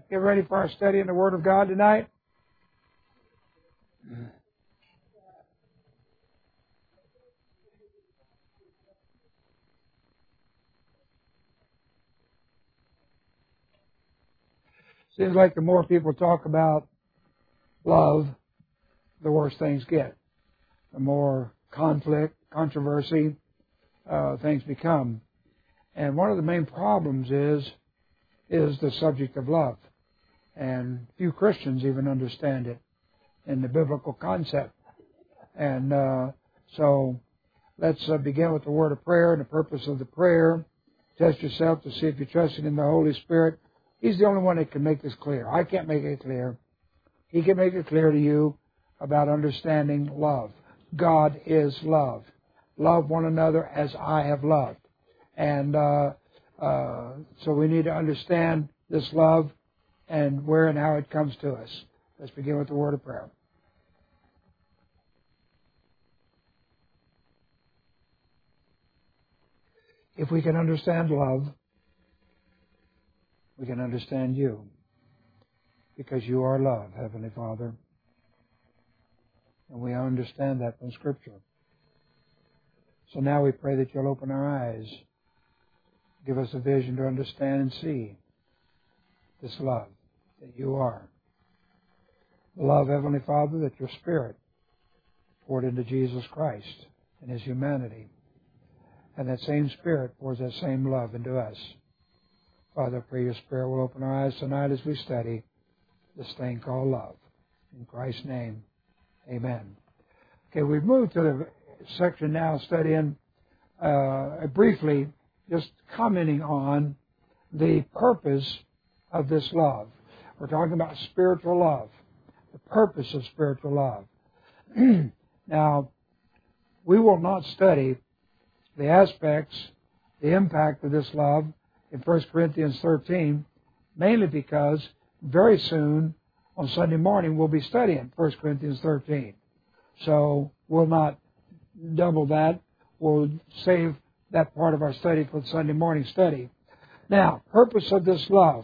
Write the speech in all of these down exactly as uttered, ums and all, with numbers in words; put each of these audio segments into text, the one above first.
get ready for our study in the Word of God tonight? Seems like the more people talk about love, the worse things get. The more conflict, controversy, uh, things become. And one of the main problems is, is the subject of love. And few Christians even understand it in the biblical concept. And uh, so let's uh, begin with the word of prayer and the purpose of the prayer. Test yourself to see if you're trusting in the Holy Spirit. He's the only one that can make this clear. I can't make it clear. He can make it clear to you about understanding love. God is love. Love one another as I have loved. And uh, uh, so we need to understand this love and where and how it comes to us. Let's begin with the word of prayer. If we can understand love, we can understand you, because you are love, Heavenly Father. And we understand that from Scripture. So now we pray that you'll open our eyes, give us a vision to understand and see this love that you are. The love, Heavenly Father, that your Spirit poured into Jesus Christ and His humanity. And that same Spirit pours that same love into us. Father, I pray your Spirit will open our eyes tonight as we study this thing called love. In Christ's name, amen. Okay, we've moved to the section now studying uh, briefly, just commenting on the purpose of this love. We're talking about spiritual love, the purpose of spiritual love. Now, we will not study the aspects, the impact of this love in First Corinthians thirteen, mainly because very soon on Sunday morning we'll be studying First Corinthians thirteen. So we'll not double that. We'll save that part of our study for the Sunday morning study. Now, purpose of this love.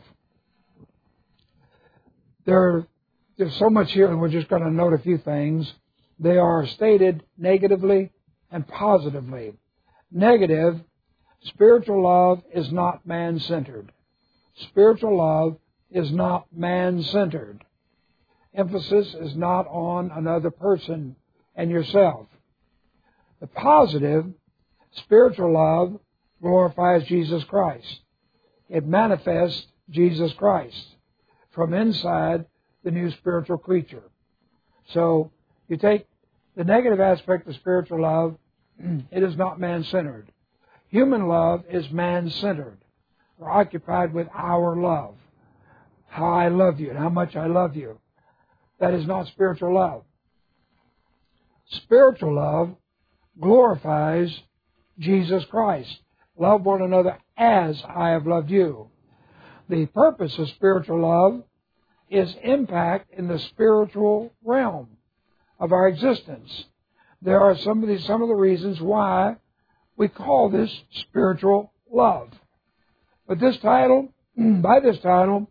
There, there's so much here, and we're just going to note a few things. They are stated negatively and positively. Negative, spiritual love is not man-centered. Spiritual love is not man-centered. Emphasis is not on another person and yourself. The positive, spiritual love glorifies Jesus Christ. It manifests Jesus Christ from inside the new spiritual creature. So you take the negative aspect of spiritual love, it is not man-centered. Human love is man-centered. We're occupied with our love. How I love you and how much I love you. That is not spiritual love. Spiritual love glorifies Jesus Christ. Love one another as I have loved you. The purpose of spiritual love is impact in the spiritual realm of our existence. There are some of the, some of the reasons why we call this spiritual love. But this title, by this title,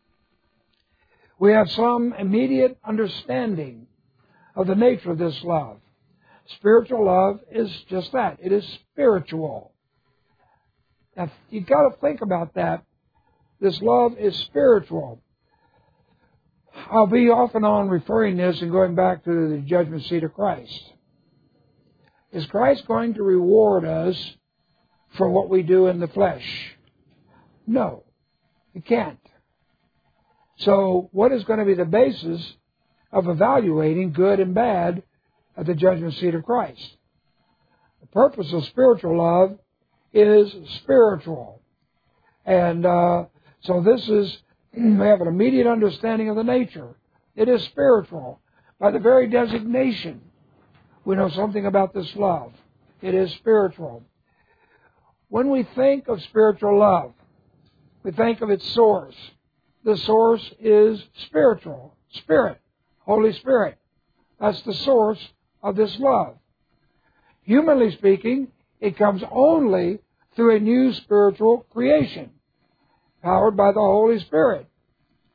we have some immediate understanding of the nature of this love. Spiritual love is just that. It is spiritual. Now, you've got to think about that. This love is spiritual. I'll be off and on referring this and going back to the judgment seat of Christ. Is Christ going to reward us for what we do in the flesh? No, He can't. So what is going to be the basis of evaluating good and bad at the judgment seat of Christ? The purpose of spiritual love is spiritual. And uh, so this is, we have an immediate understanding of the nature. It is spiritual. By the very designation, we know something about this love. It is spiritual. When we think of spiritual love, we think of its source. The source is spiritual. Spirit. Holy Spirit. That's the source of this love. Humanly speaking, it comes only through a new spiritual creation, powered by the Holy Spirit.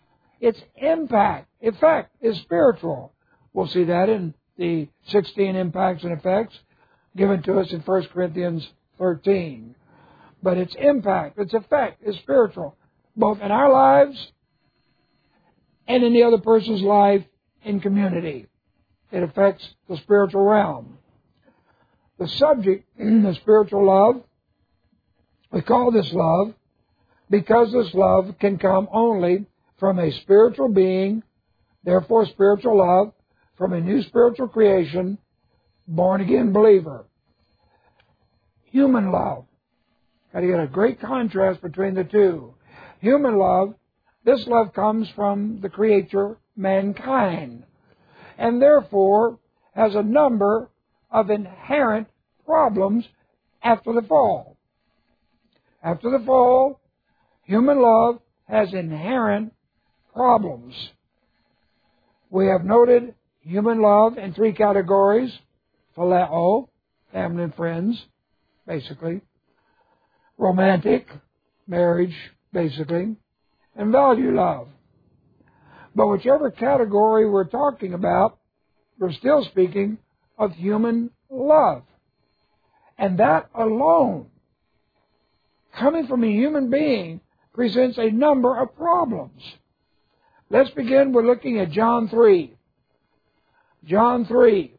its impact, effect, is spiritual. We'll see that in the sixteen impacts and effects given to us in First Corinthians thirteen. But its impact, its effect is spiritual, both in our lives and in the other person's life in community. It affects the spiritual realm. The subject, the spiritual love, we call this love because this love can come only from a spiritual being, therefore spiritual love, from a new spiritual creation, born-again believer. Human love. Got to get a great contrast between the two. Human love, this love comes from the Creator, mankind, and therefore has a number of inherent problems after the fall. After the fall, human love has inherent problems. We have noted human love in three categories: phileo, family and friends, basically; romantic, marriage, basically; and value love. But whichever category we're talking about, we're still speaking of human love. And that alone, coming from a human being, presents a number of problems. Let's begin with looking at John three. John three.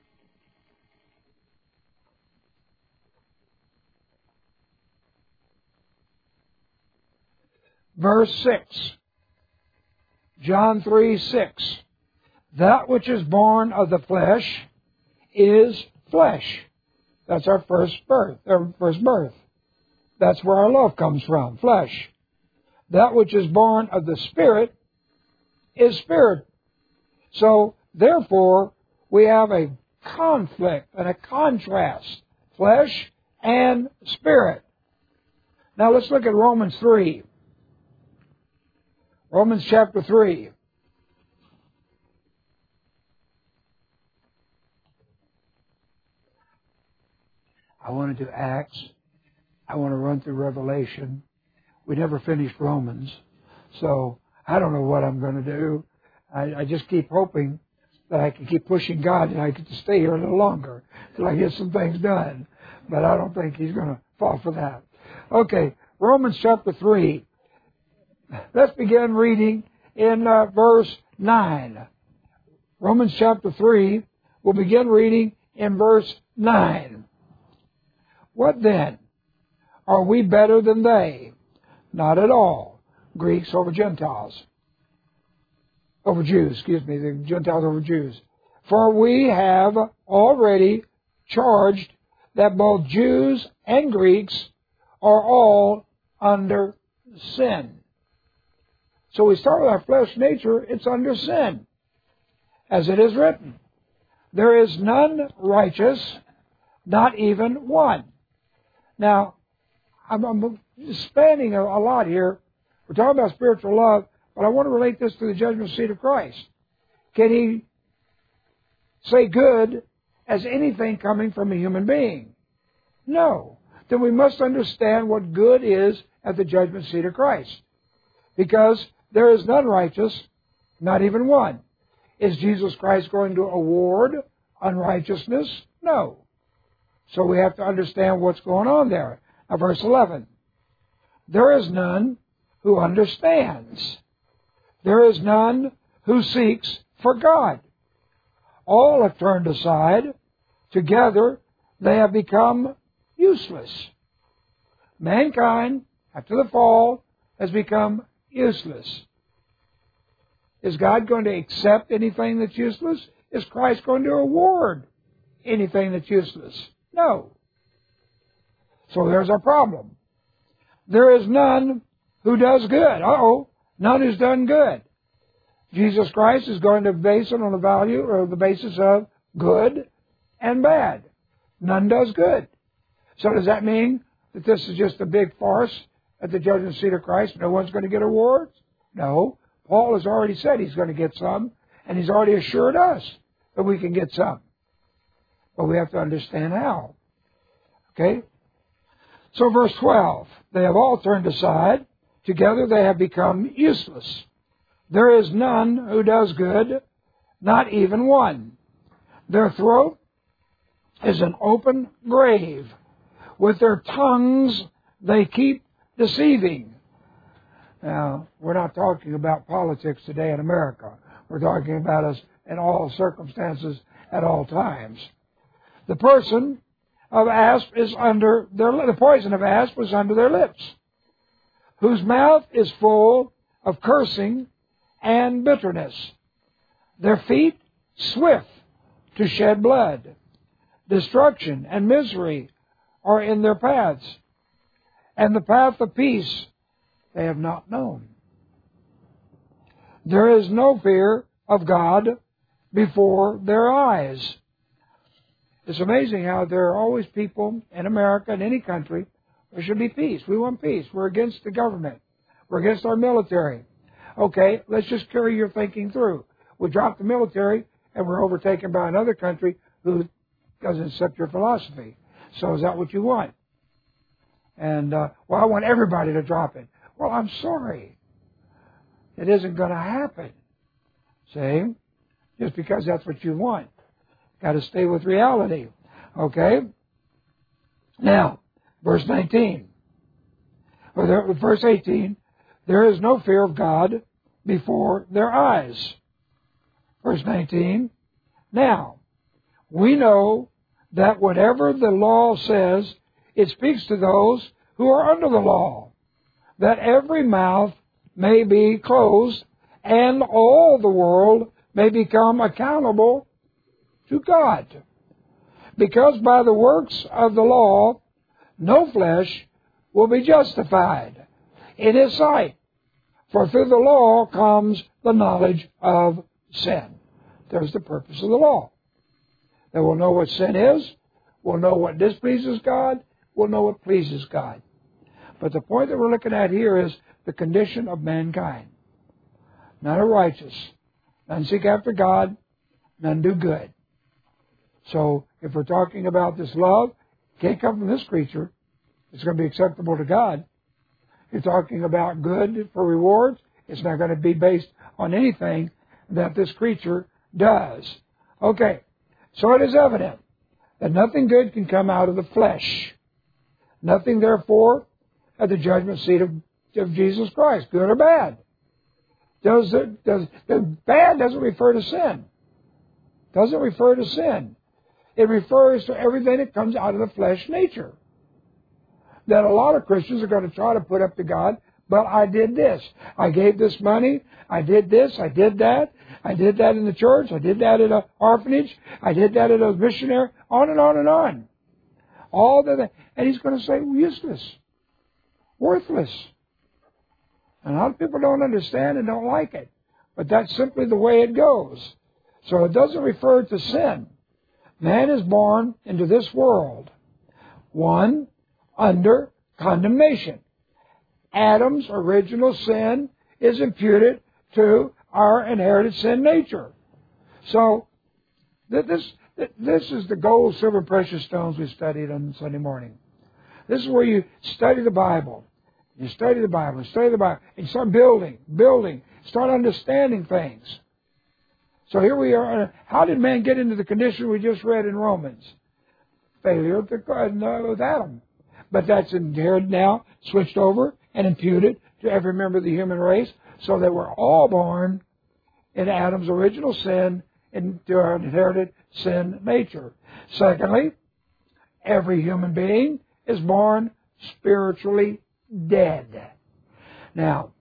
Verse six. John three, six. That which is born of the flesh is flesh. That's our first birth, our first birth. That's where our love comes from, flesh. That which is born of the Spirit is spirit. So, therefore, we have a conflict and a contrast, flesh and spirit. Now let's look at Romans three. Romans chapter three. I want to do Acts. I want to run through Revelation. We never finished Romans, so I don't know what I'm going to do. I, I just keep hoping that I can keep pushing God and I get to stay here a little longer till I get some things done. But I don't think He's going to fall for that. Okay, Romans chapter three. Let's begin reading in uh, verse nine. Romans chapter three, we'll begin reading in verse nine. What then? Are we better than they? Not at all. Greeks over Gentiles. Over Jews, excuse me, the Gentiles over Jews. For we have already charged that both Jews and Greeks are all under sin. So we start with our flesh nature, it's under sin. As it is written, there is none righteous, not even one. Now, I'm, I'm spanning a, a lot here. We're talking about spiritual love, but I want to relate this to the judgment seat of Christ. Can He say good as anything coming from a human being? No. Then we must understand what good is at the judgment seat of Christ. Because there is none righteous, not even one. Is Jesus Christ going to award unrighteousness? No. So we have to understand what's going on there. Now, verse eleven. There is none who understands. There is none who seeks for God. All have turned aside. Together they have become useless. Mankind, after the fall, has become useless. Is God going to accept anything that's useless? Is Christ going to award anything that's useless? No. So there's our problem. There is none who does good. Uh-oh, none who's done good. Jesus Christ is going to base it on the value or the basis of good and bad. None does good. So does that mean that this is just a big farce at the judgment seat of Christ? No one's going to get awards? No. Paul has already said he's going to get some, and he's already assured us that we can get some. But we have to understand how. Okay? So verse twelve, they have all turned aside. Together they have become useless. There is none who does good, not even one. Their throat is an open grave. With their tongues they keep deceiving. Now, we're not talking about politics today in America. We're talking about us in all circumstances at all times. The person of asp is under their, the poison of asp is under their lips, whose mouth is full of cursing and bitterness. Their feet swift to shed blood. Destruction and misery are in their paths, and the path of peace they have not known. There is no fear of God before their eyes. It's amazing how there are always people in America, in any country, there should be peace. We want peace. We're against the government. We're against our military. Okay, let's just carry your thinking through. We drop the military and we're overtaken by another country who doesn't accept your philosophy. So is that what you want? And, uh, well, I want everybody to drop it. Well, I'm sorry. It isn't going to happen. See? Just because that's what you want. Got to stay with reality. Okay? Now, verse nineteen. Or there, verse eighteen. There is no fear of God before their eyes. Verse nineteen. Now, we know that whatever the law says, it speaks to those who are under the law, that every mouth may be closed and all the world may become accountable to God. Because by the works of the law, no flesh will be justified in His sight. For through the law comes the knowledge of sin. There's the purpose of the law. That we'll know what sin is, we'll know what displeases God, we'll know what pleases God. But the point that we're looking at here is the condition of mankind. None are righteous. None seek after God. None do good. So if we're talking about this love, it can't come from this creature. It's going to be acceptable to God. You're talking about good for rewards. It's not going to be based on anything that this creature does. Okay, so it is evident that nothing good can come out of the flesh. Nothing, therefore, at the judgment seat of, of Jesus Christ, good or bad. Does it, does, the bad doesn't refer to sin. Doesn't refer to sin. It refers to everything that comes out of the flesh nature. That a lot of Christians are going to try to put up to God, but I did this. I gave this money. I did this. I did that. I did that in the church. I did that at an orphanage. I did that at a missionary. On and on and on. All that. And He's going to say, useless. Worthless. And a lot of people don't understand and don't like it. But that's simply the way it goes. So it doesn't refer to sin. Man is born into this world. One, under condemnation. Adam's original sin is imputed to our inherited sin nature. So this, this is the gold, silver, precious stones we studied on Sunday morning. This is where you study the Bible. You study the Bible, you study the Bible, and you start building, building, start understanding things. So here we are. How did man get into the condition we just read in Romans? Failure with Adam. But that's inherited now, switched over, and imputed to every member of the human race, so that we're all born in Adam's original sin into our inherited sin nature. Secondly, every human being is born spiritually dead. Now,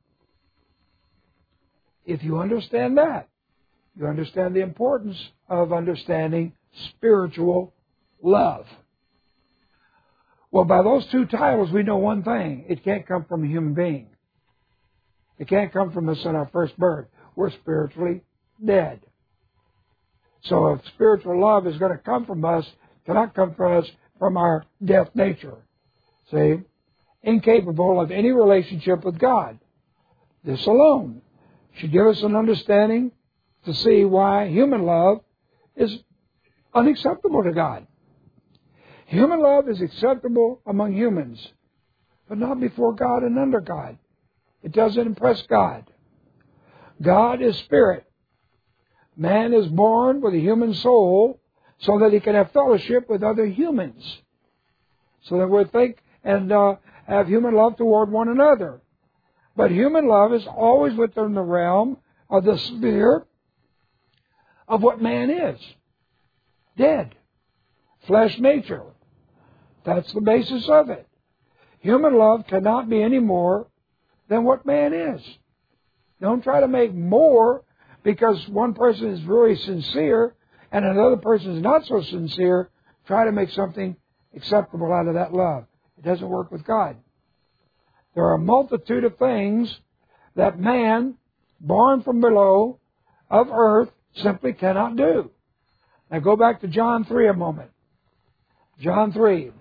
if you understand that, you understand the importance of understanding spiritual love. Well, by those two titles, we know one thing. It can't come from a human being. It can't come from us in our first birth. We're spiritually dead. So if spiritual love is going to come from us, it cannot come from us from our death nature. See? Incapable of any relationship with God. This alone should give us an understanding to see why human love is unacceptable to God. Human love is acceptable among humans, but not before God and under God. It doesn't impress God. God is spirit. Man is born with a human soul so that he can have fellowship with other humans. So that we think and uh, have human love toward one another. But human love is always within the realm of the sphere of what man is. Dead. Flesh nature. That's the basis of it. Human love cannot be any more than what man is. Don't try to make more because one person is very sincere and another person is not so sincere. Try to make something acceptable out of that love. It doesn't work with God. There are a multitude of things that man, born from below, of earth, simply cannot do. Now go back to John three a moment. John three.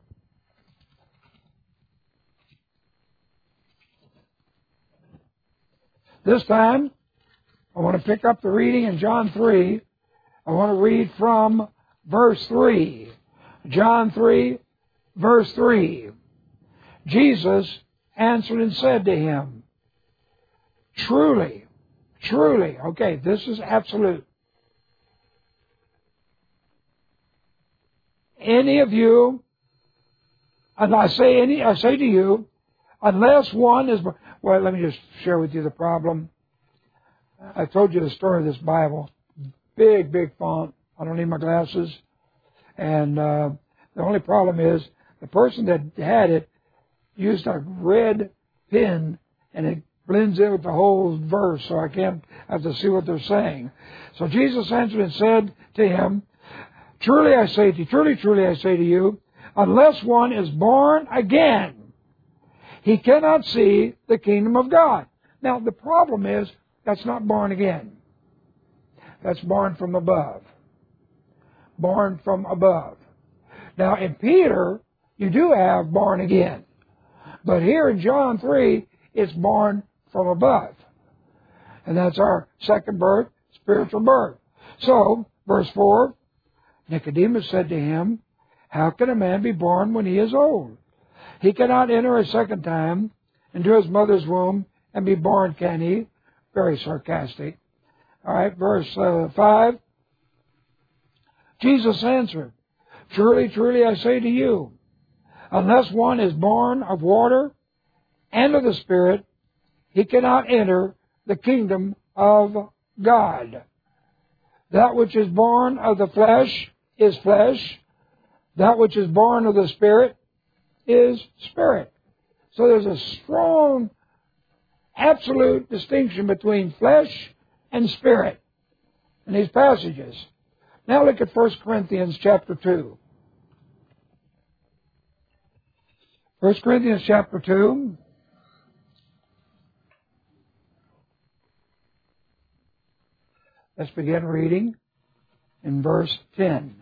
This time, I want to pick up the reading in John three. I want to read from verse three. John three, verse three. Jesus answered and said to him, Truly, truly, okay, this is absolute. Any of you, and I say any, I say to you, unless one is, well, let me just share with you the problem. I told you the story of this Bible. Big, big font. I don't need my glasses. And uh, the only problem is the person that had it used a red pen, and it blends in with the whole verse, so I can't have to see what they're saying. So Jesus answered and said to him, Truly I say to you, truly, truly I say to you, unless one is born again, he cannot see the kingdom of God. Now, the problem is, that's not born again. That's born from above. Born from above. Now, in Peter, you do have born again. But here in John three, it's born from above. And that's our second birth, spiritual birth. So, verse four, Nicodemus said to him, How can a man be born when he is old? He cannot enter a second time into his mother's womb and be born, can he? Very sarcastic. All right, verse uh, five. Jesus answered, Truly, truly, I say to you, unless one is born of water and of the Spirit, he cannot enter the kingdom of God. That which is born of the flesh is flesh. That which is born of the Spirit is spirit. So there's a strong, absolute distinction between flesh and spirit in these passages. Now look at First Corinthians chapter two. First Corinthians chapter two. Let's begin reading in verse ten.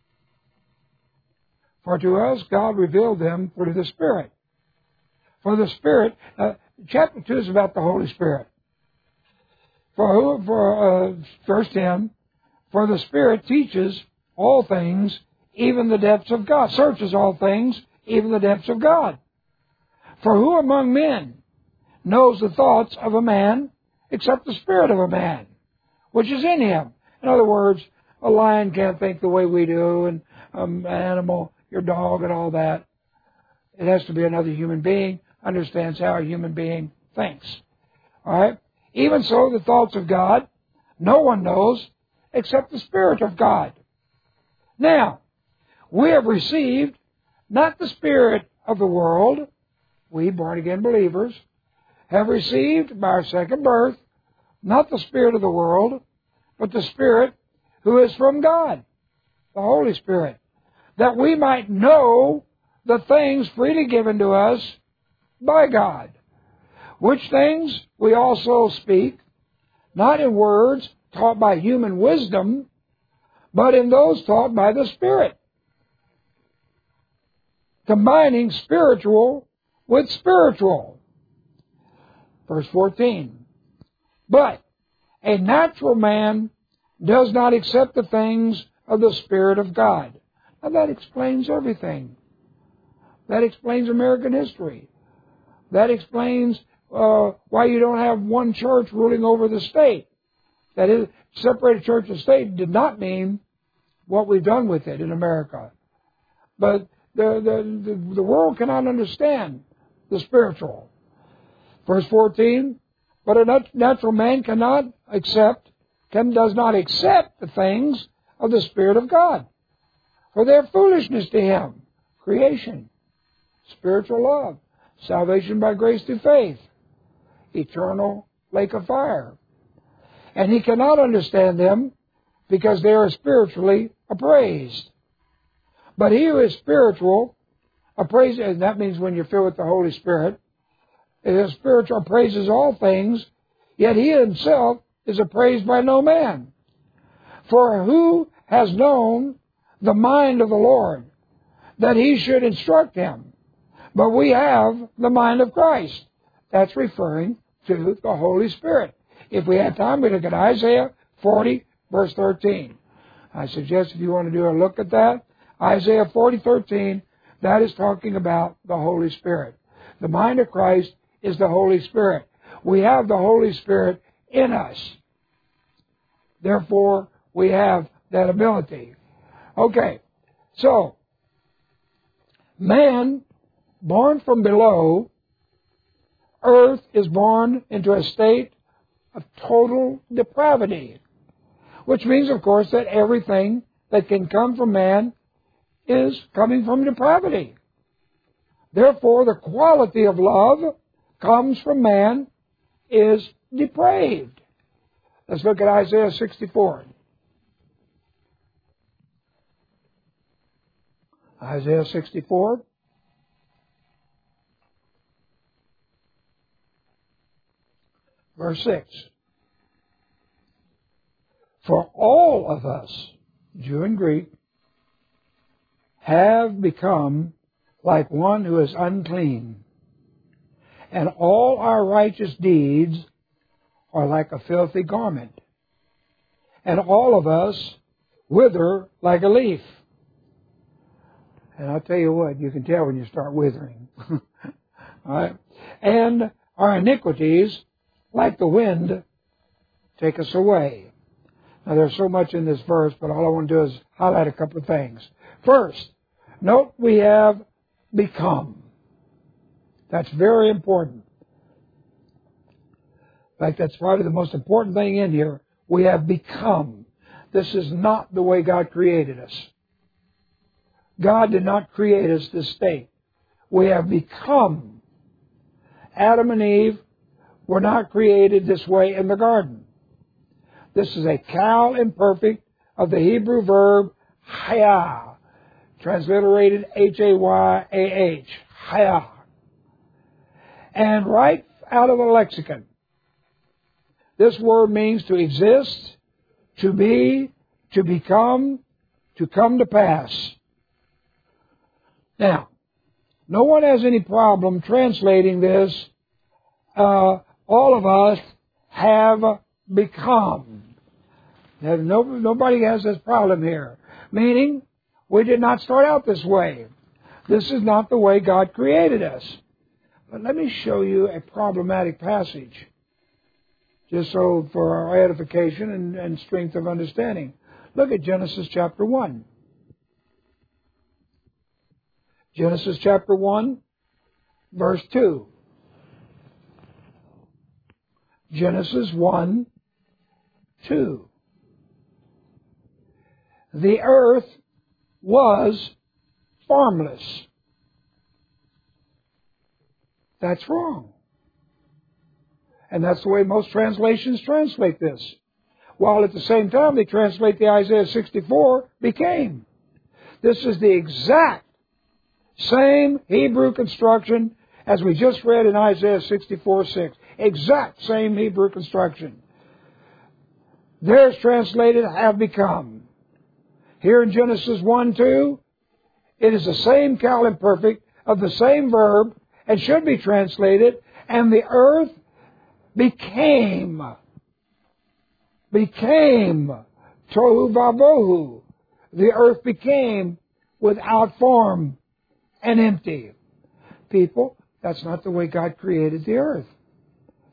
For to us God revealed them through the Spirit. For the Spirit, uh, chapter two is about the Holy Spirit. For who, for uh, verse ten, for the Spirit teaches all things, even the depths of God, searches all things, even the depths of God. For who among men knows the thoughts of a man except the spirit of a man, which is in him? In other words, a lion can't think the way we do, and um, an animal, your dog and all that. It has to be another human being, understands how a human being thinks. All right? Even so, the thoughts of God, no one knows except the Spirit of God. Now, we have received not the spirit of the world, we born-again believers, have received by our second birth, not the spirit of the world, but the Spirit who is from God, the Holy Spirit, that we might know the things freely given to us by God, which things we also speak, not in words taught by human wisdom, but in those taught by the Spirit, combining spiritual with spiritual. Verse fourteen. But a natural man does not accept the things of the Spirit of God. Now that explains everything. That explains American history. That explains uh, why you don't have one church ruling over the state. That is, separated church and state did not mean what we've done with it in America. But the, the, the, the world cannot understand the spiritual. Verse fourteen, but a natural man cannot accept, can, does not accept the things of the Spirit of God, for they are foolishness to him. Creation, spiritual love, salvation by grace through faith, eternal lake of fire. And he cannot understand them because they are spiritually appraised. But he who is spiritual, appraised, and that means when you're filled with the Holy Spirit, is spiritual, appraises all things, yet he himself is appraised by no man. For who has known the mind of the Lord, that he should instruct him? But we have the mind of Christ. That's referring to the Holy Spirit. If we had time, we'd look at Isaiah forty, verse thirteen. I suggest if you want to do a look at that, Isaiah forty, thirteen, that is talking about the Holy Spirit. The mind of Christ is the Holy Spirit. We have the Holy Spirit in us. Therefore, we have that ability. Okay, so, man, born from below, earth is born into a state of total depravity, which means, of course, that everything that can come from man is coming from depravity. Therefore, the quality of love comes from man is depraved. Let's look at Isaiah sixty-four. Isaiah sixty-four. Verse six. For all of us, Jew and Greek, have become like one who is unclean, and all our righteous deeds are like a filthy garment, and all of us wither like a leaf. And I'll tell you what, you can tell when you start withering. All right? And our iniquities, like the wind, take us away. Now, there's so much in this verse, but all I want to do is highlight a couple of things. First, note we have become. That's very important. In fact, that's probably the most important thing in here. We have become. This is not the way God created us. God did not create us this state. We have become. Adam and Eve were not created this way in the garden. This is a cal imperfect of the Hebrew verb haya, transliterated H A Y A H, haya. And right out of the lexicon, this word means to exist, to be, to become, to come to pass. Now, no one has any problem translating this, uh, all of us have become. Now, no, nobody has this problem here. Meaning, we did not start out this way. This is not the way God created us. But let me show you a problematic passage, just so for our edification and, and strength of understanding. Look at Genesis chapter one. Genesis chapter one, verse two. Genesis one, two. The earth was formless. That's wrong. And that's the way most translations translate this. While at the same time they translate the Isaiah sixty-four, became. This is the exact same Hebrew construction as we just read in Isaiah sixty-four, six. Exact same Hebrew construction. There's translated have become. Here in Genesis one, two, it is the same cal imperfect of the same verb and should be translated, and the earth became. Became. Tohu vabohu. The earth became without form and empty. People, that's not the way God created the earth.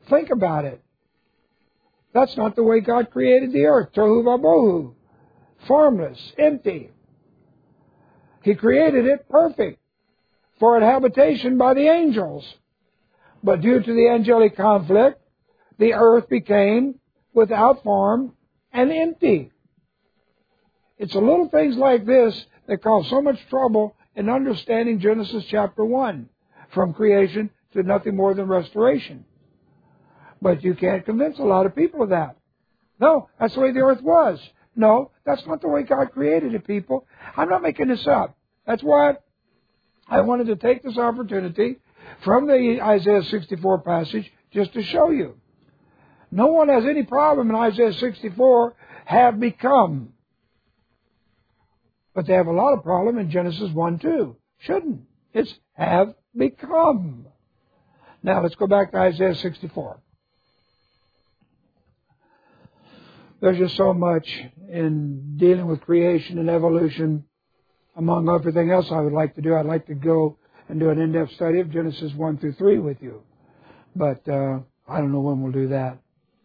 Think about it. That's not the way God created the earth. Tohu vabohu. Formless, empty. He created it perfect for an habitation by the angels. But due to the angelic conflict, the earth became without form and empty. It's the little things like this that cause so much trouble in understanding Genesis chapter one, from creation to nothing more than restoration. But you can't convince a lot of people of that. No, that's the way the earth was. No, that's not the way God created it, people. I'm not making this up. That's why I wanted to take this opportunity from the Isaiah sixty-four passage just to show you. No one has any problem in Isaiah sixty-four, have become. But they have a lot of problem in Genesis one two. Shouldn't. It's have become. Now let's go back to Isaiah sixty-four. There's just so much in dealing with creation and evolution, among everything else I would like to do. I'd like to go and do an in-depth study of Genesis one through three with you. But uh, I don't know when we'll do that.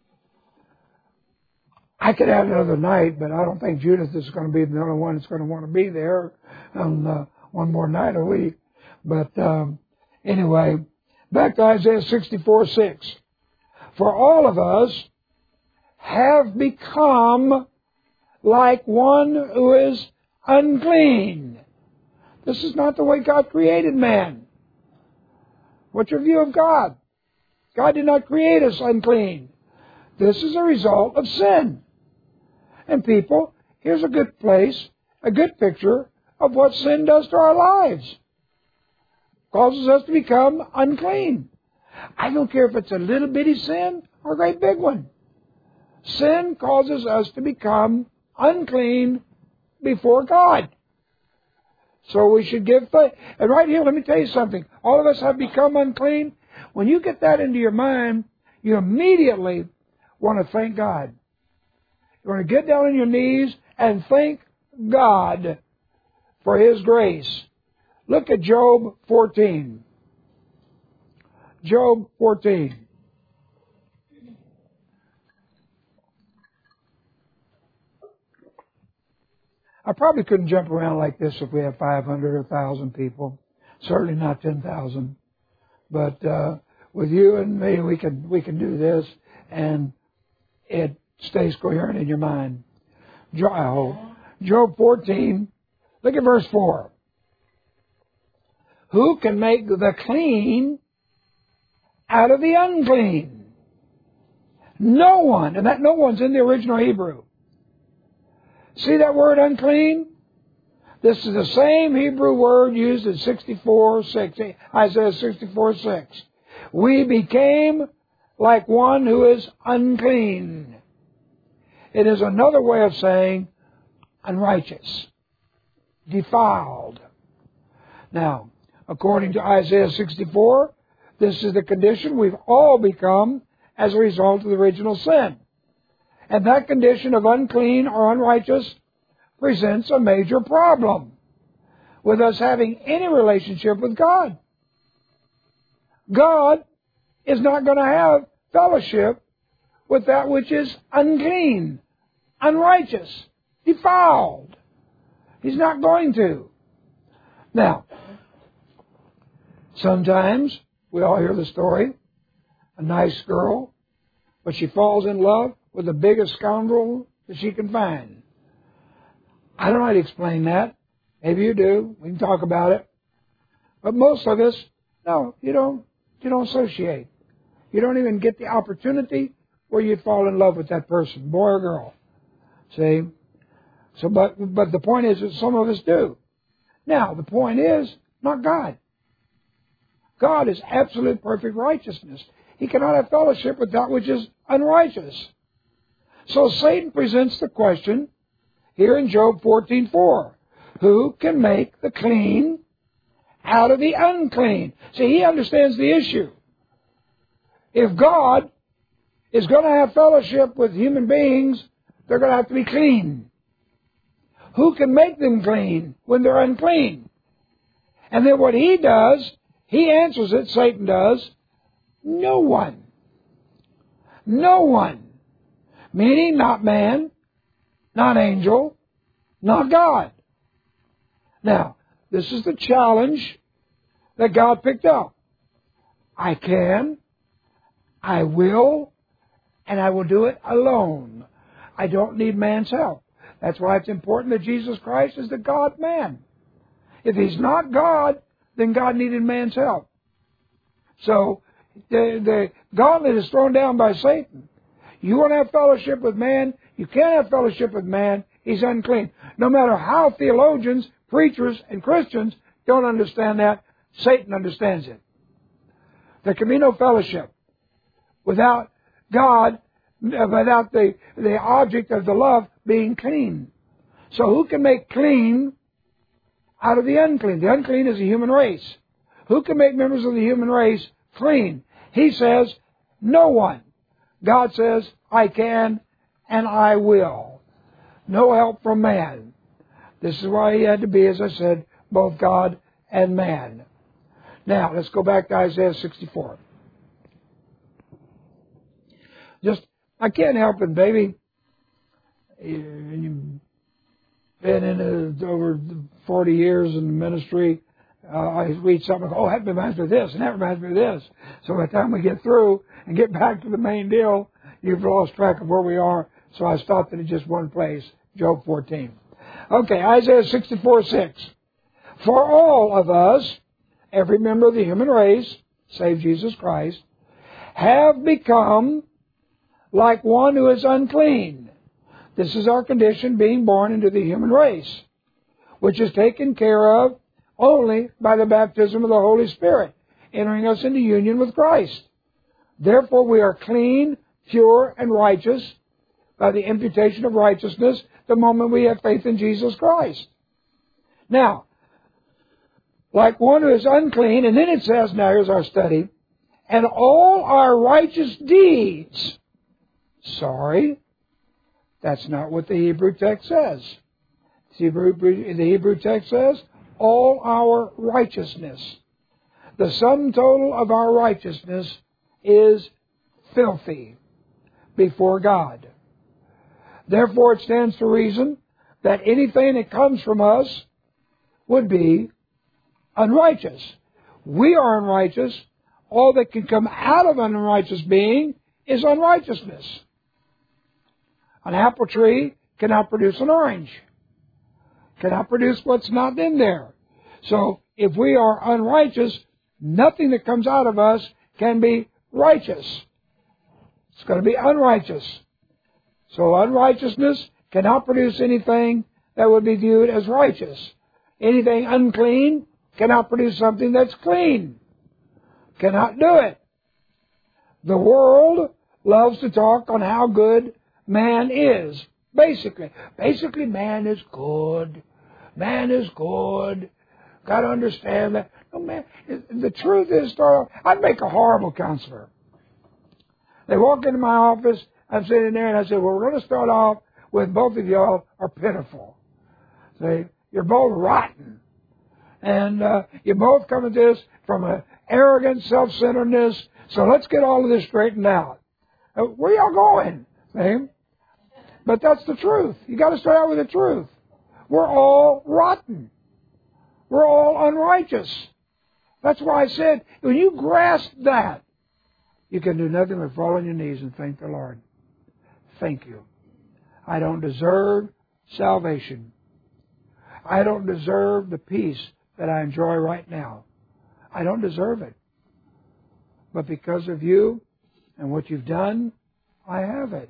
I could have another night, but I don't think Judith is going to be the only one that's going to want to be there on uh, one more night a week. But um, anyway, back to Isaiah sixty-four six. For all of us have become like one who is unclean. This is not the way God created man. What's your view of God? God did not create us unclean. This is a result of sin. And people, here's a good place, a good picture of what sin does to our lives. Causes us to become unclean. I don't care if it's a little bitty sin or a great big one. Sin causes us to become unclean before God. So we should give faith. And right here, let me tell you something. All of us have become unclean. When you get that into your mind, you immediately want to thank God. You want to get down on your knees and thank God for His grace. Look at Job fourteen. Job fourteen. I probably couldn't jump around like this if we had five hundred or one thousand people. Certainly not ten thousand. But uh, with you and me, we can we can do this, and it stays coherent in your mind. Job fourteen, look at verse four. Who can make the clean out of the unclean? No one. And that no one's in the original Hebrew. See that word unclean? This is the same Hebrew word used in sixty-four six, Isaiah sixty-four six. We became like one who is unclean. It is another way of saying unrighteous, defiled. Now, according to Isaiah sixty-four, this is the condition we've all become as a result of the original sin. And that condition of unclean or unrighteous presents a major problem with us having any relationship with God. God is not going to have fellowship with that which is unclean, unrighteous, defiled. He's not going to. Now, sometimes we all hear the story, a nice girl, but she falls in love with the biggest scoundrel that she can find. I don't know how to explain that. Maybe you do. We can talk about it. But most of us, no, you don't, you don't associate. You don't even get the opportunity where you'd fall in love with that person, boy or girl. See? So, but, but the point is that some of us do. Now, the point is, not God. God is absolute perfect righteousness. He cannot have fellowship with that which is unrighteous. So Satan presents the question here in Job fourteen four. Who can make the clean out of the unclean? See, he understands the issue. If God is going to have fellowship with human beings, they're going to have to be clean. Who can make them clean when they're unclean? And then what he does, he answers it, Satan does, no one. No one. Meaning not man, not angel, not God. Now, this is the challenge that God picked up. I can, I will, and I will do it alone. I don't need man's help. That's why it's important that Jesus Christ is the God-man. If He's not God, then God needed man's help. So, the, the gauntlet is thrown down by Satan. You want to have fellowship with man, you can't have fellowship with man. He's unclean. No matter how theologians, preachers, and Christians don't understand that, Satan understands it. There can be no fellowship without God, without the, the object of the love being clean. So who can make clean out of the unclean? The unclean is the human race. Who can make members of the human race clean? He says, no one. God says, I can and I will. No help from man. This is why He had to be, as I said, both God and man. Now, let's go back to Isaiah sixty-four. Just, I can't help it, baby. You've been in it over forty years in the ministry. Uh, I read something, oh, that reminds me of this, and that reminds me of this. So by the time we get through and get back to the main deal, you've lost track of where we are. So I stopped it in just one place, Job fourteen. Okay, Isaiah sixty-four six. For all of us, every member of the human race, save Jesus Christ, have become like one who is unclean. This is our condition, being born into the human race, which is taken care of only by the baptism of the Holy Spirit, entering us into union with Christ. Therefore we are clean, pure, and righteous by the imputation of righteousness the moment we have faith in Jesus Christ. Now, like one who is unclean, and then it says, now here's our study, and all our righteous deeds. Sorry, that's not what the Hebrew text says. The Hebrew, the Hebrew text says, all our righteousness. The sum total of our righteousness is filthy before God. Therefore, it stands to reason that anything that comes from us would be unrighteous. We are unrighteous. All that can come out of an unrighteous being is unrighteousness. An apple tree cannot produce an orange. Cannot produce what's not in there. So, if we are unrighteous, nothing that comes out of us can be righteous. It's going to be unrighteous. So, unrighteousness cannot produce anything that would be viewed as righteous. Anything unclean cannot produce something that's clean. Cannot do it. The world loves to talk on how good man is. Basically. Basically, man is good. Man is good. Got to understand that. No, man, the truth is, I'd make a horrible counselor. They walk into my office, I'm sitting there, and I said, well, we're going to start off with both of y'all are pitiful. Say, you're both rotten. And uh, you both come at this from an arrogant self-centeredness. So let's get all of this straightened out. Uh, where y'all going? See? But that's the truth. You got to start out with the truth. We're all rotten. We're all unrighteous. That's why I said, when you grasp that, you can do nothing but fall on your knees and thank the Lord. Thank you. I don't deserve salvation. I don't deserve the peace that I enjoy right now. I don't deserve it. But because of you and what you've done, I have it.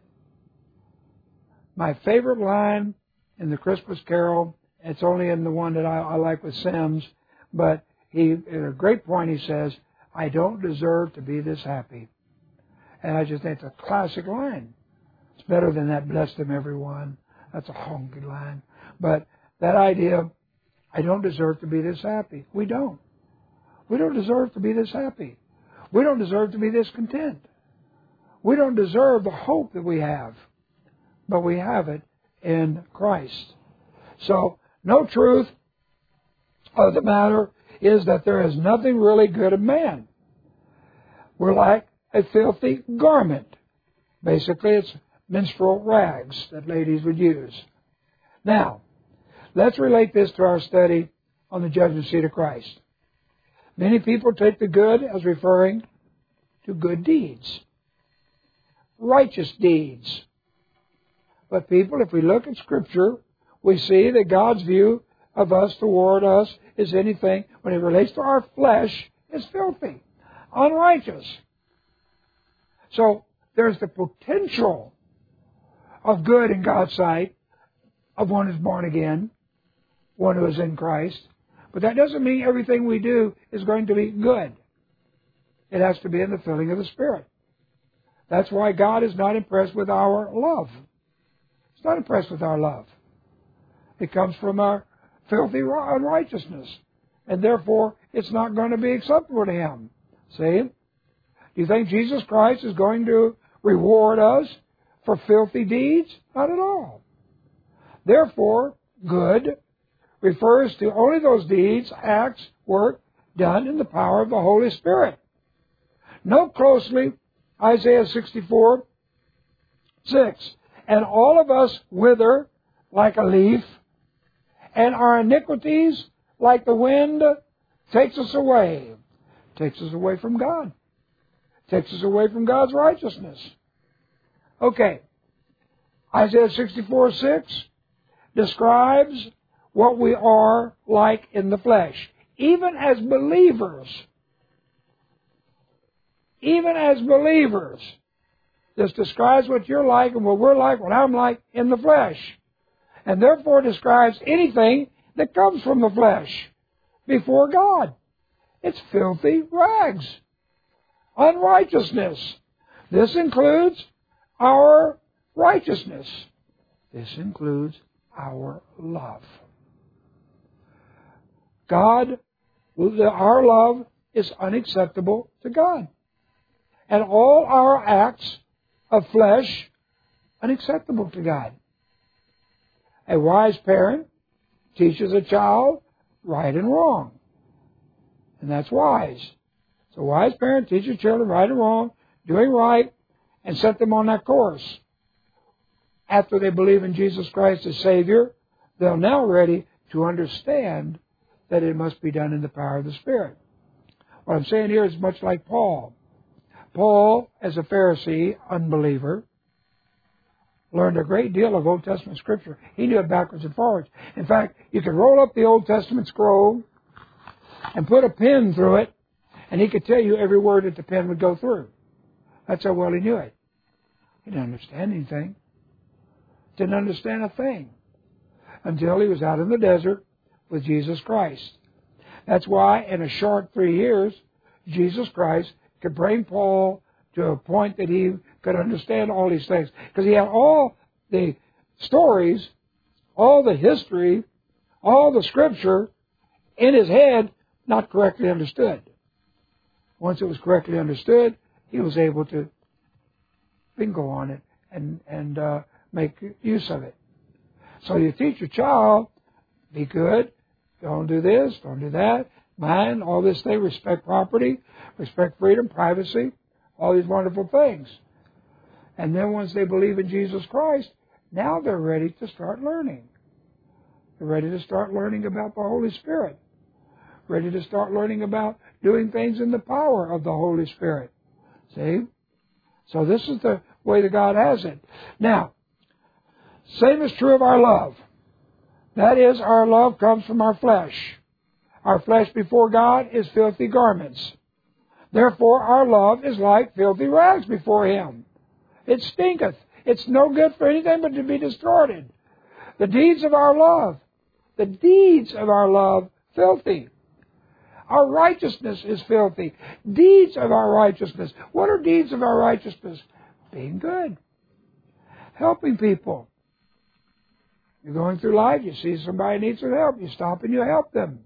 My favorite line in the Christmas Carol, it's only in the one that I, I like with Sims, but he, at a great point he says, I don't deserve to be this happy. And I just think it's a classic line. It's better than that, bless them everyone. That's a honky line. But that idea, I don't deserve to be this happy. We don't. We don't deserve to be this happy. We don't deserve to be this content. We don't deserve the hope that we have. But we have it in Christ. So, no truth of the matter is that there is nothing really good in man. We're like a filthy garment. Basically, it's menstrual rags that ladies would use. Now, let's relate this to our study on the judgment seat of Christ. Many people take the good as referring to good deeds, righteous deeds. But people, if we look at Scripture, we see that God's view of us toward us is anything, when it relates to our flesh, is filthy, unrighteous. So there's the potential of good in God's sight of one who's born again, one who is in Christ. But that doesn't mean everything we do is going to be good. It has to be in the filling of the Spirit. That's why God is not impressed with our love. He's not impressed with our love. It comes from our filthy unrighteousness. And therefore, it's not going to be acceptable to Him. See? Do you think Jesus Christ is going to reward us for filthy deeds? Not at all. Therefore, good refers to only those deeds, acts, work done in the power of the Holy Spirit. Note closely Isaiah sixty-four, six. And all of us wither like a leaf, and our iniquities, like the wind, takes us away. Takes us away from God. Takes us away from God's righteousness. Okay. Isaiah sixty-four, six describes what we are like in the flesh. Even as believers. Even as believers. This describes what you're like and what we're like, what I'm like in the flesh. And therefore describes anything that comes from the flesh before God. It's filthy rags. Unrighteousness. This includes our righteousness. This includes our love. God, our love is unacceptable to God. And all our acts of flesh, unacceptable to God. A wise parent teaches a child right and wrong. And that's wise. So a wise parent teaches children right and wrong, doing right, and set them on that course. After they believe in Jesus Christ as Savior, they're now ready to understand that it must be done in the power of the Spirit. What I'm saying here is much like Paul. Paul, as a Pharisee, unbeliever, learned a great deal of Old Testament Scripture. He knew it backwards and forwards. In fact, you could roll up the Old Testament scroll and put a pen through it, and he could tell you every word that the pen would go through. That's how well he knew it. He didn't understand anything. Didn't understand a thing until he was out in the desert with Jesus Christ. That's why in a short three years, Jesus Christ could bring Paul to a point that he could understand all these things. Because he had all the stories, all the history, all the Scripture in his head, not correctly understood. Once it was correctly understood, he was able to bingo on it and, and uh, make use of it. So you teach your child, be good, don't do this, don't do that, mind, all this thing, respect property, respect freedom, privacy, all these wonderful things. And then once they believe in Jesus Christ, now they're ready to start learning. They're ready to start learning about the Holy Spirit. Ready to start learning about doing things in the power of the Holy Spirit. See? So this is the way that God has it. Now, same is true of our love. That is, our love comes from our flesh. Our flesh before God is filthy garments. Therefore, our love is like filthy rags before Him. It stinketh. It's no good for anything but to be distorted. The deeds of our love, the deeds of our love, filthy. Our righteousness is filthy. Deeds of our righteousness. What are deeds of our righteousness? Being good. Helping people. You're going through life, you see somebody needs some help, you stop and you help them.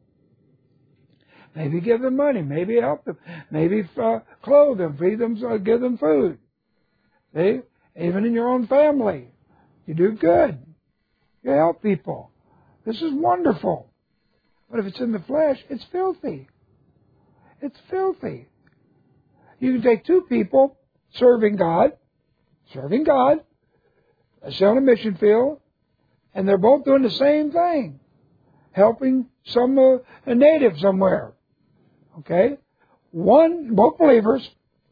Maybe give them money, maybe help them, maybe uh, clothe them, feed them, uh, give them food. See? Even in your own family, you do good. You help people. This is wonderful. But if it's in the flesh, it's filthy. It's filthy. You can take two people serving God, serving God, they're on a mission field, and they're both doing the same thing, helping some uh, a native somewhere. Okay? One, both believers,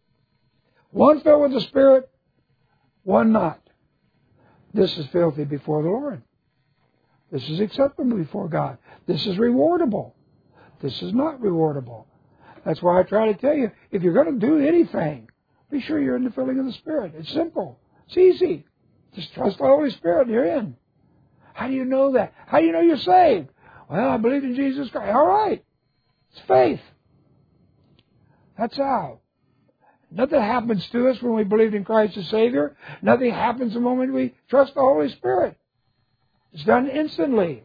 one filled with the Spirit, one not. This is filthy before the Lord. This is acceptable before God. This is rewardable. This is not rewardable. That's why I try to tell you, if you're going to do anything, be sure you're in the filling of the Spirit. It's simple. It's easy. Just trust the Holy Spirit and you're in. How do you know that? How do you know you're saved? Well, I believe in Jesus Christ. All right. It's faith. That's how. Nothing happens to us when we believe in Christ as Savior. Nothing happens the moment we trust the Holy Spirit. It's done instantly.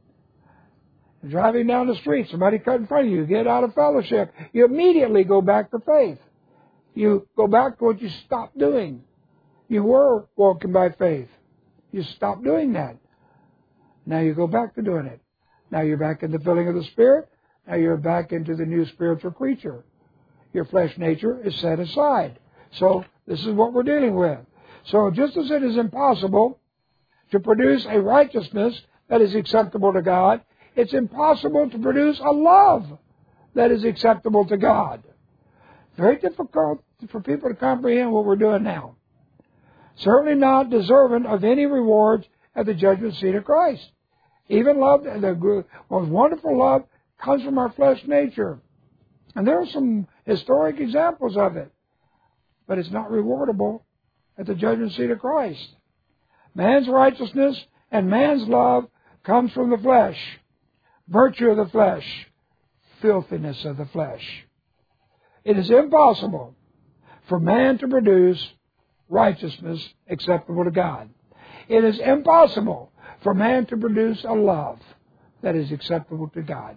You're driving down the street, somebody cut in front of you, you get out of fellowship. You immediately go back to faith. You go back to what you stopped doing. You were walking by faith. You stopped doing that. Now you go back to doing it. Now you're back in the filling of the Spirit. Now you're back into the new spiritual creature. Your flesh nature is set aside. So this is what we're dealing with. So just as it is impossible to produce a righteousness that is acceptable to God, it's impossible to produce a love that is acceptable to God. Very difficult for people to comprehend what we're doing now. Certainly not deserving of any rewards at the judgment seat of Christ. Even love, the most wonderful love, comes from our flesh nature. And there are some historic examples of it. But it's not rewardable at the judgment seat of Christ. Man's righteousness and man's love comes from the flesh. Virtue of the flesh. Filthiness of the flesh. It is impossible for man to produce righteousness acceptable to God. It is impossible for man to produce a love that is acceptable to God.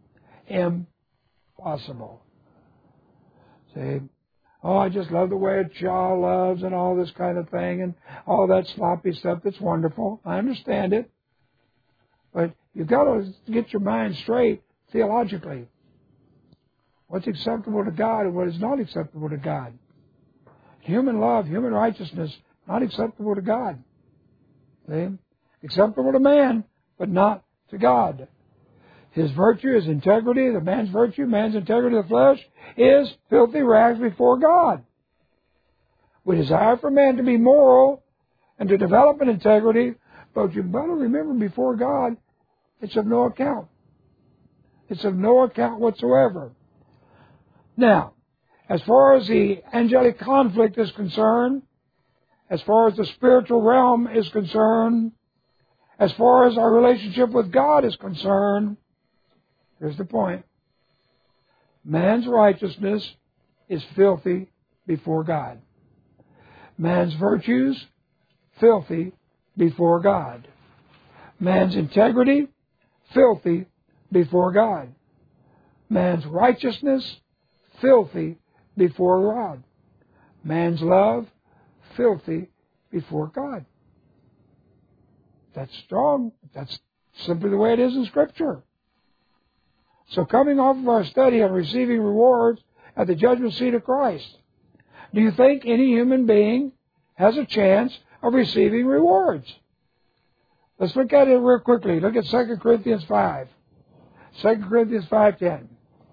Impossible. See, oh, I just love the way a child loves and all this kind of thing and all that sloppy stuff. That's wonderful. I understand it. But you've got to get your mind straight theologically. What's acceptable to God and what is not acceptable to God. Human love, human righteousness, not acceptable to God. See? Acceptable to man, but not to God. His virtue, his integrity, the man's virtue, man's integrity of the flesh, is filthy rags before God. We desire for man to be moral and to develop an integrity, but you better remember before God, it's of no account. It's of no account whatsoever. Now, as far as the angelic conflict is concerned, as far as the spiritual realm is concerned, as far as our relationship with God is concerned, here's the point. Man's righteousness is filthy before God. Man's virtues, filthy before God. Man's integrity, filthy before God. Man's righteousness, filthy before God. Man's love, filthy before God. That's strong. That's simply the way it is in Scripture. So coming off of our study on receiving rewards at the judgment seat of Christ, do you think any human being has a chance of receiving rewards? Let's look at it real quickly. Look at Second Corinthians five. Second Corinthians five ten.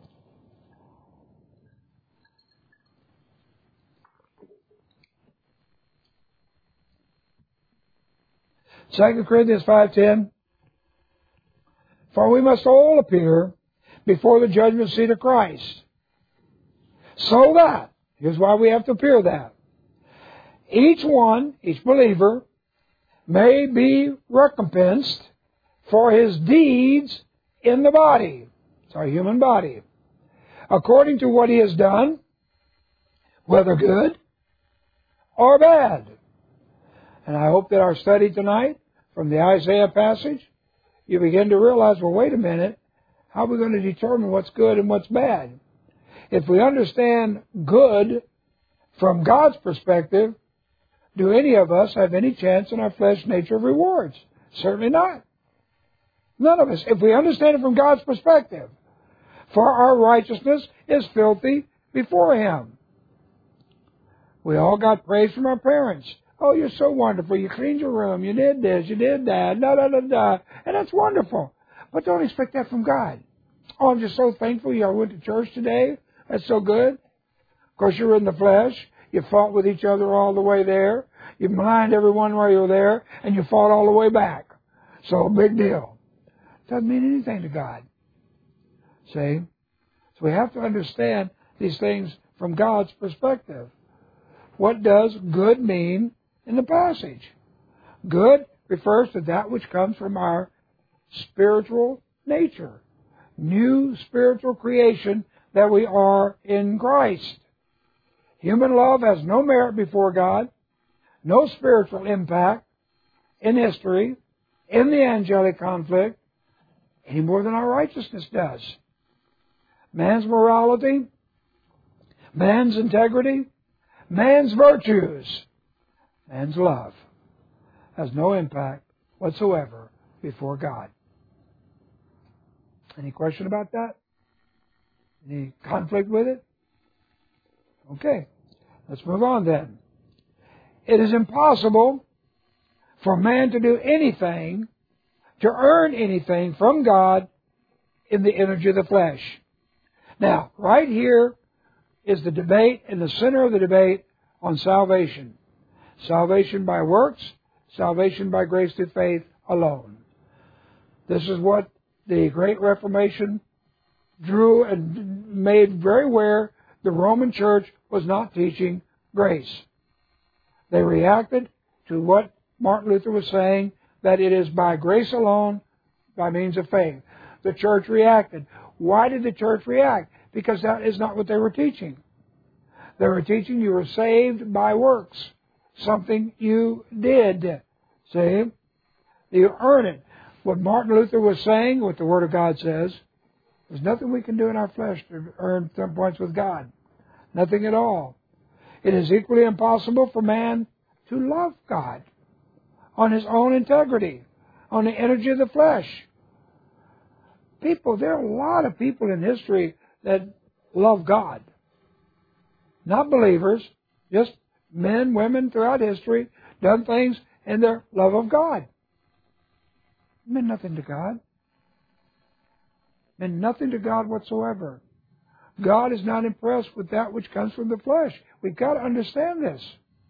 Second Corinthians five ten. For we must all appear before the judgment seat of Christ. So that, here's why we have to appear that. Each one, each believer, may be recompensed for his deeds in the body. It's our human body. According to what he has done, whether good or bad. And I hope that our study tonight from the Isaiah passage, you begin to realize, well, wait a minute, how are we going to determine what's good and what's bad? If we understand good from God's perspective, do any of us have any chance in our flesh nature of rewards? Certainly not. None of us. If we understand it from God's perspective, for our righteousness is filthy before Him. We all got praise from our parents. Oh, you're so wonderful. You cleaned your room. You did this. You did that. Da, da, da, da. And that's wonderful. But don't expect that from God. Oh, I'm just so thankful you went to church today. That's so good. Of course, you're in the flesh. You fought with each other all the way there. You maligned everyone while you were there. And you fought all the way back. So, big deal. Doesn't mean anything to God. See? So we have to understand these things from God's perspective. What does good mean in the passage? Good refers to that which comes from our spiritual nature. New spiritual creation that we are in Christ. Human love has no merit before God, no spiritual impact in history, in the angelic conflict, any more than our righteousness does. Man's morality, man's integrity, man's virtues, man's love has no impact whatsoever before God. Any question about that? Any conflict with it? Okay, let's move on then. It is impossible for man to do anything, to earn anything from God in the energy of the flesh. Now, right here is the debate, in the center of the debate on salvation. Salvation by works, salvation by grace through faith alone. This is what the Great Reformation drew and made very aware the Roman Church was not teaching grace. They reacted to what Martin Luther was saying, that it is by grace alone, by means of faith. The church reacted. Why did the church react? Because that is not what they were teaching. They were teaching you were saved by works. Something you did. See? You earn it. What Martin Luther was saying, what the Word of God says, there's nothing we can do in our flesh to earn some points with God. Nothing at all. It is equally impossible for man to love God on his own integrity, on the energy of the flesh. People, there are a lot of people in history that love God. Not believers, just men, women throughout history, done things in their love of God. It meant nothing to God. It meant nothing to God whatsoever. God is not impressed with that which comes from the flesh. We've got to understand this.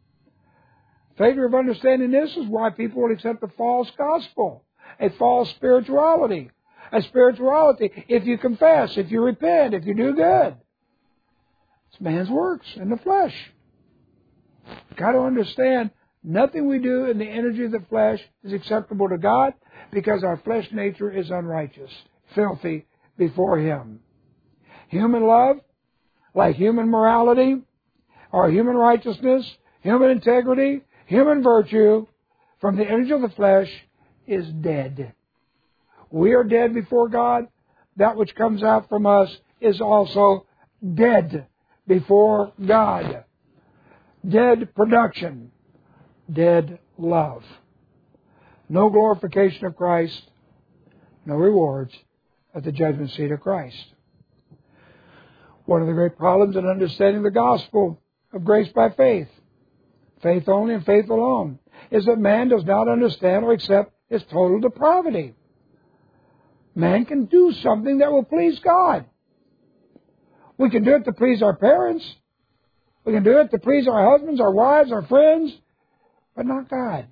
Failure of understanding this is why people will accept a false gospel, a false spirituality. A spirituality, if you confess, if you repent, if you do good. It's man's works in the flesh. You've got to understand, nothing we do in the energy of the flesh is acceptable to God because our flesh nature is unrighteous, filthy before Him. Human love, like human morality, or human righteousness, human integrity, human virtue, from the energy of the flesh, is dead. We are dead before God. That which comes out from us is also dead before God. Dead production. Dead love. No glorification of Christ. No rewards at the judgment seat of Christ. One of the great problems in understanding the gospel of grace by faith, faith only and faith alone, is that man does not understand or accept his total depravity. Man can do something that will please God. We can do it to please our parents. We can do it to please our husbands, our wives, our friends, but not God.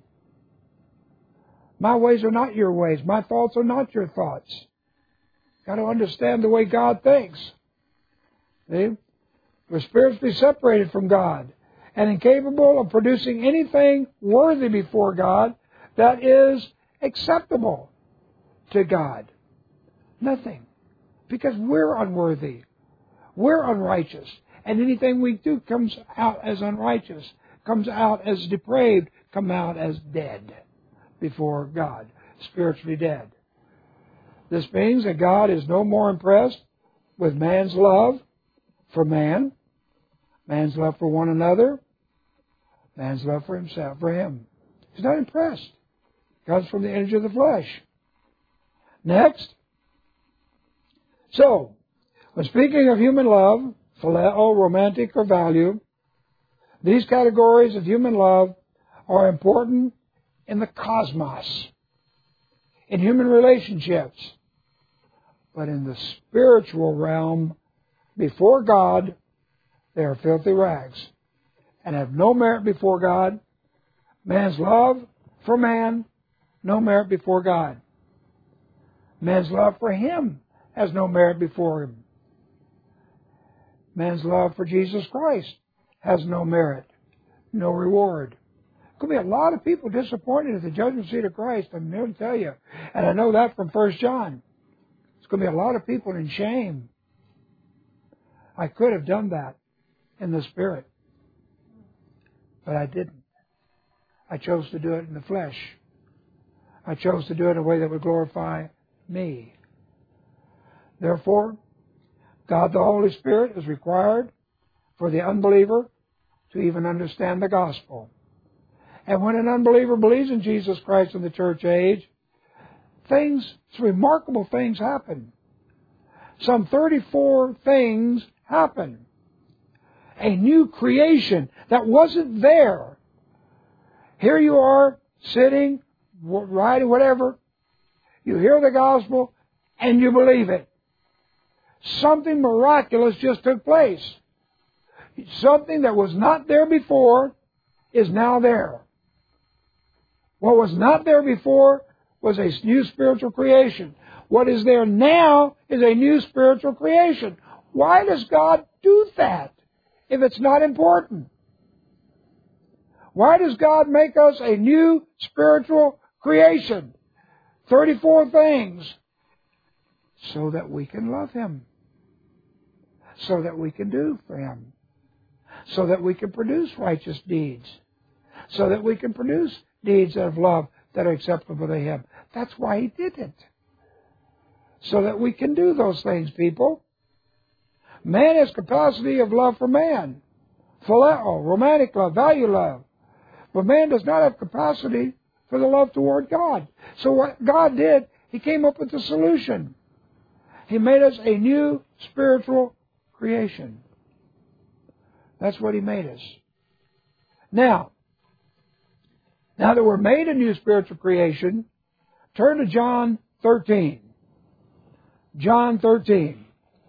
My ways are not your ways. My thoughts are not your thoughts. Got to understand the way God thinks. See? We're spiritually separated from God and incapable of producing anything worthy before God that is acceptable to God. Nothing. Because we're unworthy. We're unrighteous. And anything we do comes out as unrighteous, comes out as depraved, comes out as dead before God, spiritually dead. This means that God is no more impressed with man's love for man, man's love for one another, man's love for himself, for him. He's not impressed. It comes from the energy of the flesh. Next. So, when speaking of human love, phileo, romantic, or value, these categories of human love are important in the cosmos, in human relationships. But in the spiritual realm, before God, they are filthy rags and have no merit before God. Man's love for man, no merit before God. Man's love for Him has no merit before Him. Man's love for Jesus Christ has no merit, no reward. There could be a lot of people disappointed at the judgment seat of Christ, I'm here to tell you. And I know that from First John. There's going to be a lot of people in shame. I could have done that in the Spirit, but I didn't. I chose to do it in the flesh. I chose to do it in a way that would glorify me. Therefore, God the Holy Spirit is required for the unbeliever to even understand the gospel. And when an unbeliever believes in Jesus Christ in the church age, things, remarkable things happen. Some thirty-four things happen. A new creation that wasn't there. Here you are, sitting, writing, whatever. You hear the gospel, and you believe it. Something miraculous just took place. Something that was not there before is now there. What was not there before was a new spiritual creation. What is there now is a new spiritual creation. Why does God do that if it's not important? Why does God make us a new spiritual creation? thirty-four things. So that we can love Him. So that we can do for Him. So that we can produce righteous deeds. So that we can produce deeds of love that are acceptable to Him. That's why He did it. So that we can do those things, people. Man has capacity of love for man. Phileo, romantic love, value love. But man does not have capacity for the love toward God. So what God did, He came up with a solution. He made us a new spiritual creation. That's what He made us. Now, now that we're made a new spiritual creation, turn to John thirteen. John thirteen.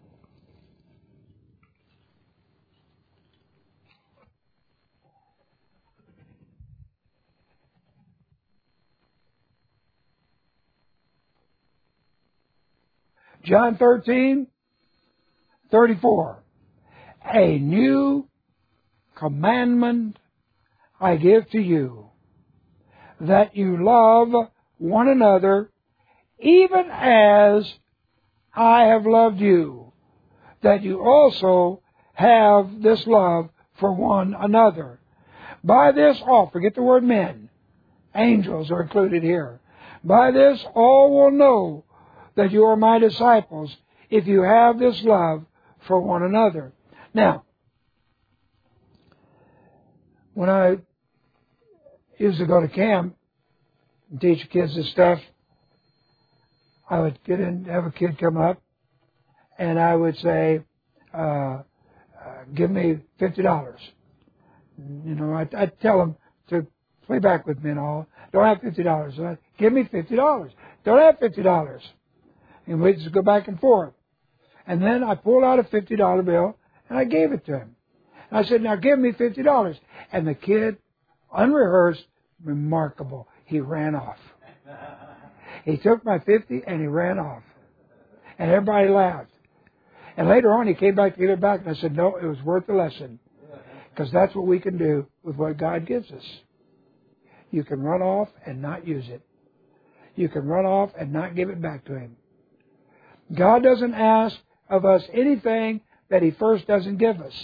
John thirteen, thirty-four. A new commandment I give to you, that you love one another, even as I have loved you, that you also have this love for one another. By this all, forget the word men, angels are included here. By this all will know that you are my disciples, if you have this love for one another. Now, when I used to go to camp and teach kids this stuff, I would get in, have a kid come up, and I would say, uh, uh, give me fifty dollars. You know, I'd, I'd tell them to play back with me and all. Don't have fifty dollars. So give me fifty dollars. Don't have fifty dollars. And we'd just go back and forth. And then I pulled out a fifty dollar bill, and I gave it to him. And I said, now give me fifty dollars. And the kid, unrehearsed, remarkable, he ran off. He took my fifty and he ran off. And everybody laughed. And later on he came back to give it back, and I said, no, it was worth the lesson. Because that's what we can do with what God gives us. You can run off and not use it. You can run off and not give it back to Him. God doesn't ask of us anything that He first doesn't give us.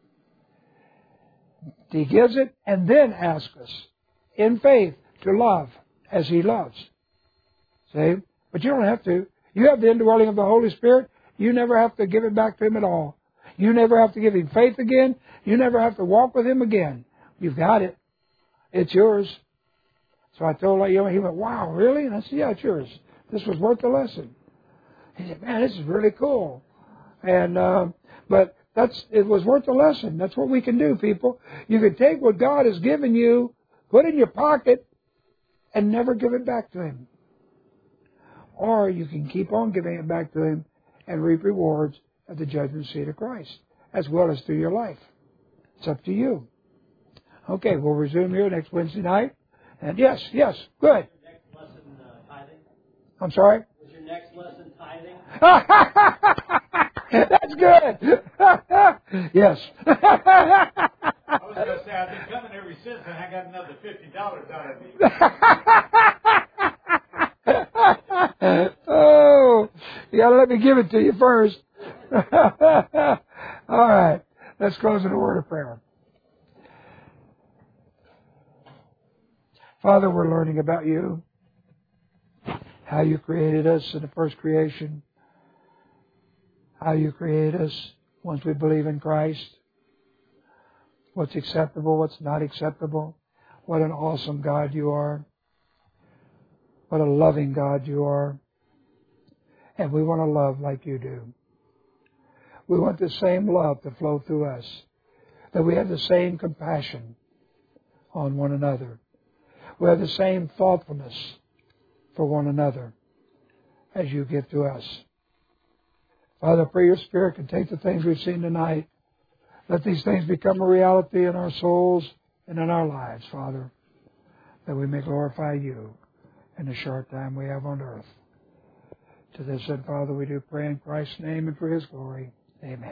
He gives it and then asks us in faith to love as He loves. See? But you don't have to. You have the indwelling of the Holy Spirit. You never have to give it back to Him at all. You never have to give Him faith again. You never have to walk with Him again. You've got it. It's yours. So I told him, he went, wow, really? And I said, yeah, it's yours. This was worth the lesson. He said, man, this is really cool. And, uh, but that's, it was worth the lesson. That's what we can do, people. You can take what God has given you put in your pocket and never give it back to Him. Or you can keep on giving it back to Him and reap rewards at the judgment seat of Christ, as well as through your life. It's up to you. Okay, we'll resume here next Wednesday night. And yes, yes, good. Next lesson, uh, tithing? I'm sorry? Was your next lesson tithing? That's good. Yes. I was going to say, I've been coming ever since, and I got another fifty dollars out of you. Oh, you got to let me give it to you first. All right. Let's close in a word of prayer. Father, we're learning about You, how You created us in the first creation, how You created us once we believe in Christ, what's acceptable, what's not acceptable, what an awesome God You are, what a loving God You are, and we want to love like You do. We want the same love to flow through us, that we have the same compassion on one another. We have the same thoughtfulness for one another as You give to us. Father, I pray Your Spirit can take the things we've seen tonight. Let these things become a reality in our souls and in our lives, Father, that we may glorify You in the short time we have on earth. To this end, Father, we do pray in Christ's name and for His glory. Amen.